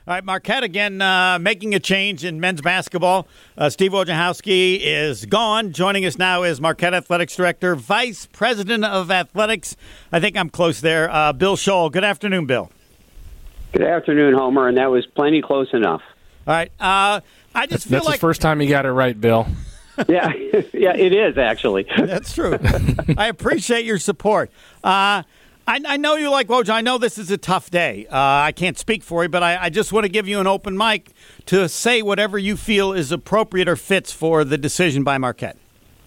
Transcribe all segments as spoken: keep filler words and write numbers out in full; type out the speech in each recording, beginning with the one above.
All right, Marquette again uh, making a change in men's basketball. Uh, Steve Wojciechowski is gone. Joining us now is Marquette Athletics Director, Vice President of Athletics. I think I'm close there. Uh, Bill Scholl. Good afternoon, Bill. Good afternoon, Homer, and that was plenty close enough. All right. Uh, I just that's, feel that's like the first time you got it right, Bill. yeah, yeah, it is actually. That's true. I appreciate your support. Uh, I, I know you like Woj. I know this is a tough day. Uh, I can't speak for you, but I, I just want to give you an open mic to say whatever you feel is appropriate or fits for the decision by Marquette.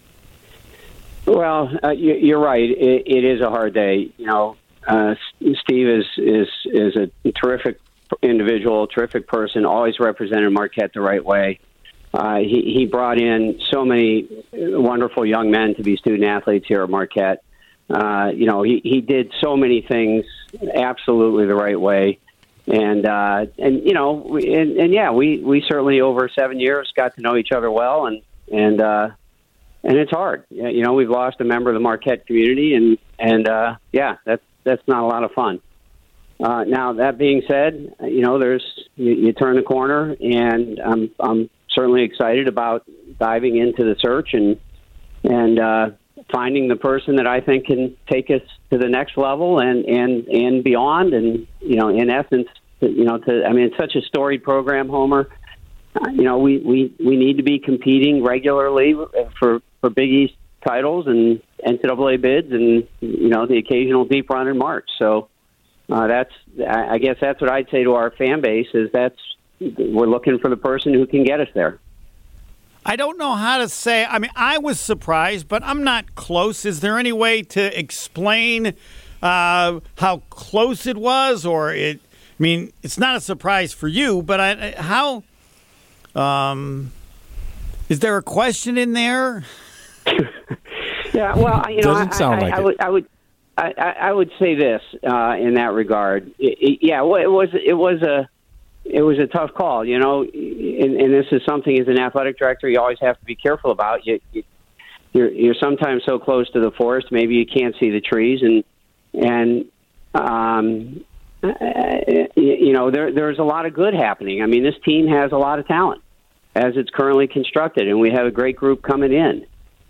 Well, uh, you, you're right. It, it is a hard day. You know, uh, Steve is is is a terrific individual, terrific person. Always represented Marquette the right way. Uh, he he brought in so many wonderful young men to be student athletes here at Marquette. Uh, you know, he, he did so many things absolutely the right way. And, uh, and you know, and, and yeah, we, we certainly over seven years got to know each other well. And, and, uh, and it's hard. You know, we've lost a member of the Marquette community. And, and uh, yeah, that's, that's not a lot of fun. Uh, now, that being said, you know, there's you, you turn the corner, and I'm, I'm certainly excited about diving into the search and, and, uh, finding the person that I think can take us to the next level and, and, and beyond. And, you know, in essence, you know, to, I mean, it's such a storied program, Homer. Uh, you know, we, we, we need to be competing regularly for, for Big East titles and N C double A bids and, you know, the occasional deep run in March. So uh, that's, I guess that's what I'd say to our fan base is that's, we're looking for the person who can get us there. I don't know how to say. I mean, I was surprised, but I'm not close. Is there any way to explain uh, how close it was, or it? I mean, it's not a surprise for you, but I, how? Um, is there a question in there? Yeah, well, you know, doesn't sound I, like I, it. I would, I would, I, I would say this uh, in that regard. It, it, yeah, well, it was, it was a. It was a tough call, you know, and, and this is something as an athletic director you always have to be careful about. You, you, you're, you're sometimes so close to the forest, maybe you can't see the trees, and and um, you know there there's a lot of good happening. I mean, this team has a lot of talent as it's currently constructed, and we have a great group coming in,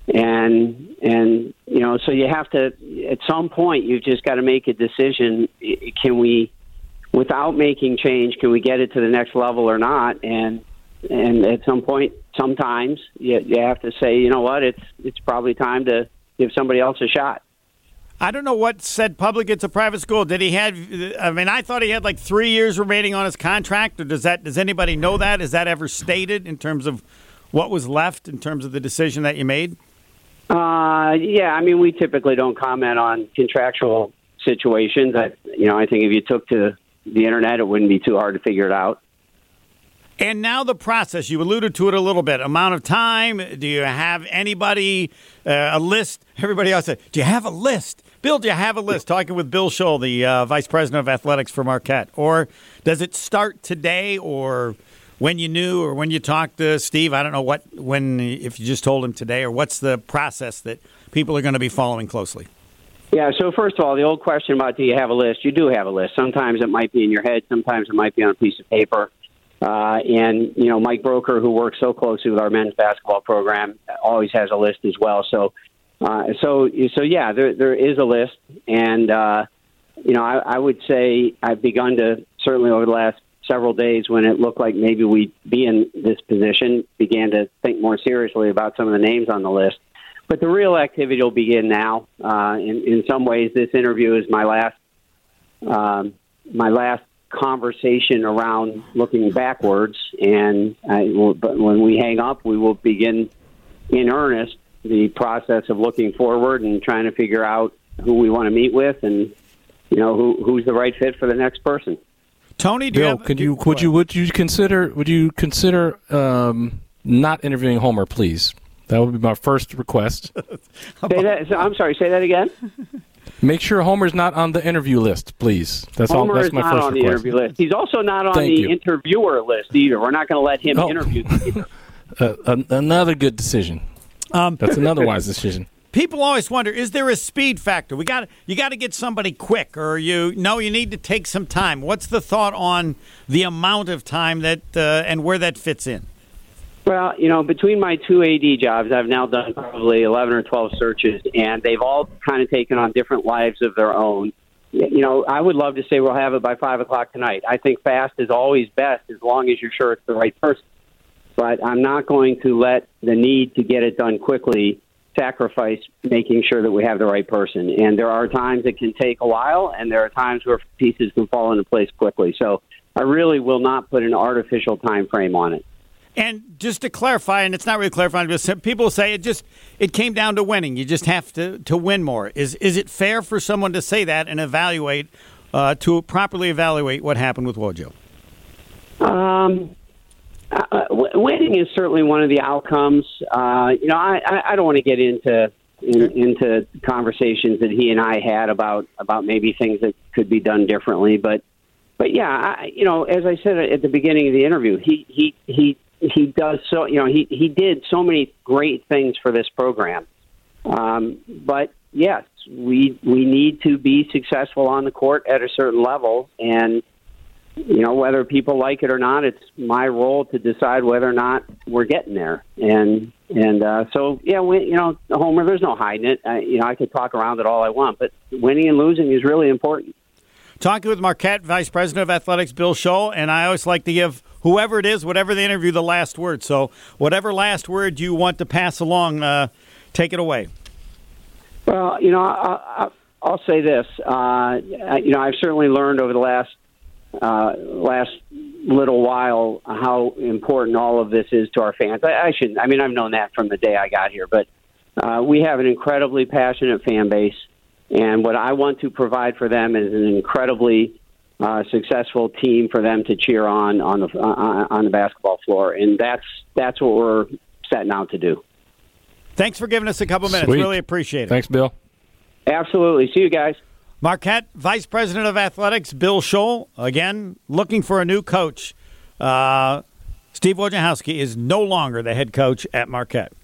and and you know, so you have to at some point you've just got to make a decision. Can we? Without making change, can we get it to the next level or not? And and at some point, sometimes you, you have to say, you know what, it's it's probably time to give somebody else a shot. I don't know what said public it's a private school. Did he have? I mean, I thought he had like three years remaining on his contract. Or does that? Does anybody know that? Is that ever stated in terms of what was left in terms of the decision that you made? Uh, yeah, I mean, we typically don't comment on contractual situations. I, you know, I think if you took to the internet, it wouldn't be too hard to figure it out. And now the process, you alluded to it a little bit. Amount of time, do you have anybody, uh, a list? Everybody else said, do you have a list? Bill, do you have a list? Talking with Bill Scholl, the uh, Vice President of Athletics for Marquette. Or does it start today or when you knew or when you talked to Steve? I don't know what, when, if you just told him today, or what's the process that people are going to be following closely? Yeah, so first of all, the old question about do you have a list? You do have a list. Sometimes it might be in your head. Sometimes it might be on a piece of paper. Uh, and, you know, Mike Broker, who works so closely with our men's basketball program, always has a list as well. So, uh, so, so yeah, there there is a list. And, uh, you know, I, I would say I've begun to, certainly over the last several days when it looked like maybe we'd be in this position, began to think more seriously about some of the names on the list. But the real activity will begin now. Uh, in, in some ways, this interview is my last um, my last conversation around looking backwards. And I will, but when we hang up, we will begin in earnest the process of looking forward and trying to figure out who we want to meet with and, you know, who who's the right fit for the next person. Tony, do Bill, you have, could do, you would you would you consider would you consider um, not interviewing Homer, please? That would be my first request. Say that, I'm sorry, say that again? Make sure Homer's not on the interview list, please. That's Homer all. That's is my not first on request. the interview list. He's also not on Thank the you. interviewer list either. We're not going to let him Oh. interview either. Uh, an- another good decision. Um, That's another wise decision. people always wonder: is there a speed factor? We got you got to get somebody quick, or you no, you need to take some time. What's the thought on the amount of time that uh, and where that fits in? Well, you know, between my two A D jobs, I've now done probably eleven or twelve searches, and they've all kind of taken on different lives of their own. You know, I would love to say we'll have it by five o'clock tonight. I think fast is always best as long as you're sure it's the right person. But I'm not going to let the need to get it done quickly sacrifice making sure that we have the right person. And there are times it can take a while, and there are times where pieces can fall into place quickly. So I really will not put an artificial time frame on it. And just to clarify, and it's not really clarifying, but people say it just it came down to winning. You just have to, to win more. Is is it fair for someone to say that and evaluate uh, to properly evaluate what happened with Wojo? Um, uh, winning is certainly one of the outcomes. Uh, you know, I, I don't want to get into in, okay. into conversations that he and I had about about maybe things that could be done differently, but but yeah, I, you know, as I said at the beginning of the interview, he he he. He does so, you know, he, he did so many great things for this program. Um, but yes, we we need to be successful on the court at a certain level. And, you know, whether people like it or not, it's my role to decide whether or not we're getting there. And, and uh, so, yeah, we, you know, Homer, there's no hiding it. I, you know, I could talk around it all I want, but winning and losing is really important. Talking with Marquette Vice President of Athletics, Bill Scholl, and I always like to give whoever it is, whatever they interview, the last word. So whatever last word you want to pass along, uh, take it away. Well, you know, I, I, I'll say this. Uh, you know, I've certainly learned over the last uh, last little while how important all of this is to our fans. I, I shouldn't. I mean, I've known that from the day I got here, but uh, we have an incredibly passionate fan base. And what I want to provide for them is an incredibly uh, successful team for them to cheer on on the uh, on the basketball floor, and that's that's what we're setting out to do. Thanks for giving us a couple minutes. Sweet. Really appreciate it. Thanks, Bill. Absolutely. See you guys. Marquette Vice President of Athletics, Bill Scholl, again looking for a new coach. Uh, Steve Wojciechowski is no longer the head coach at Marquette.